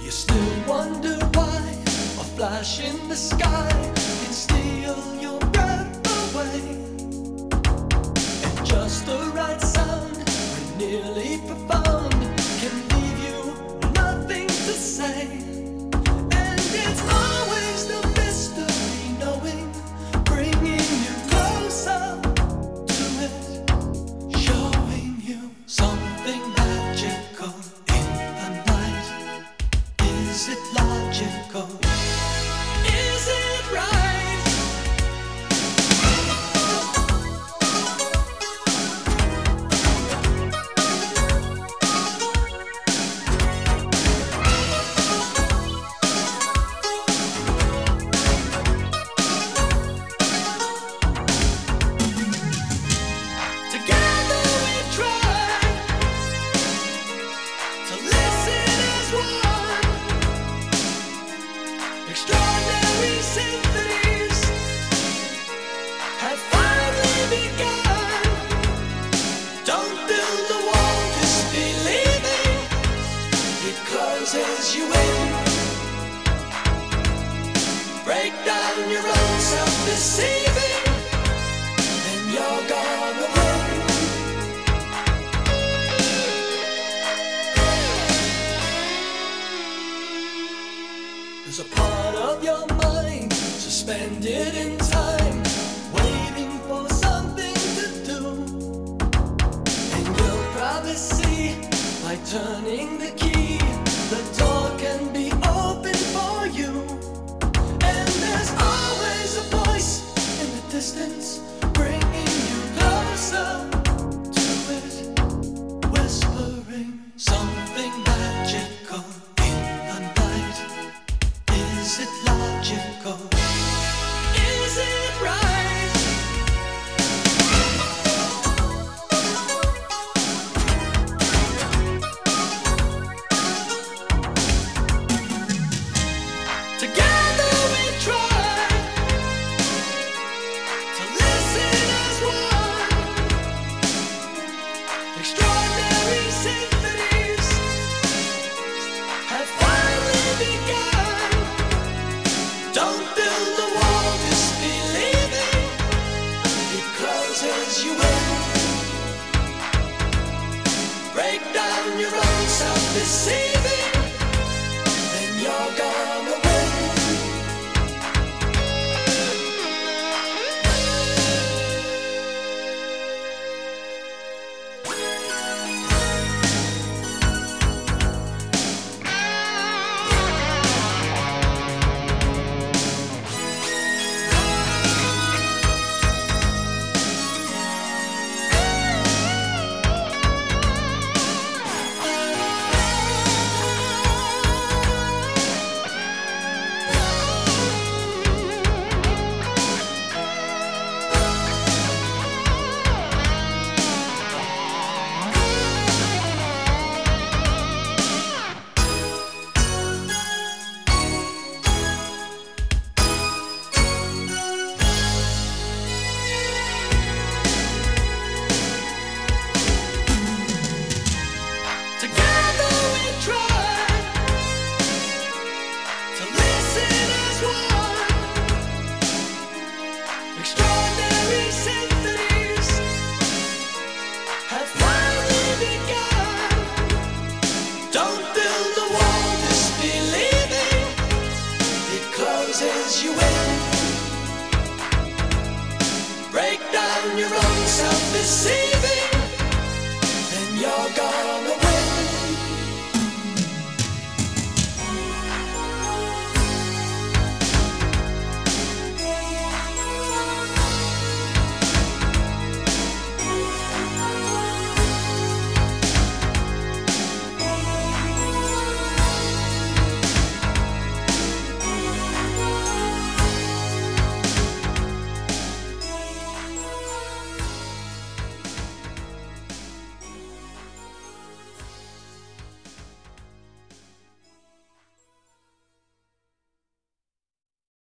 You still wonder why a flash in the sky can steal your breath away, and just the right sound, when nearly profound, can leave you nothing to say. And it's always the mystery knowing, bringing you closer to it, showing you something magical in the night. Is it logical? Is it right? Together we try to listen as one. Extraordinary symphonies have finally begun. Don't build a wall disbelieving, it closes you in. Break down your own self-deceiving, and you're gonna win. There's a part of your mind suspended in time, waiting for something to do. And you'll probably see, by turning the key, the door can be open for you. And there's always a voice in the distance, bringing you closer to it, whispering something magical in the night. Is it logical? Is it right? Together we try to listen as one. Extraordinary symphonies have finally begun. Don't build a wall disbelieving, it closes you in. Break down your own self-deceiving, then you're gonna win. Together we try to listen as one. Extraordinary symphonies have finally begun. Don't build a wall disbelieving, it closes you in. Break down your own self-deceiving,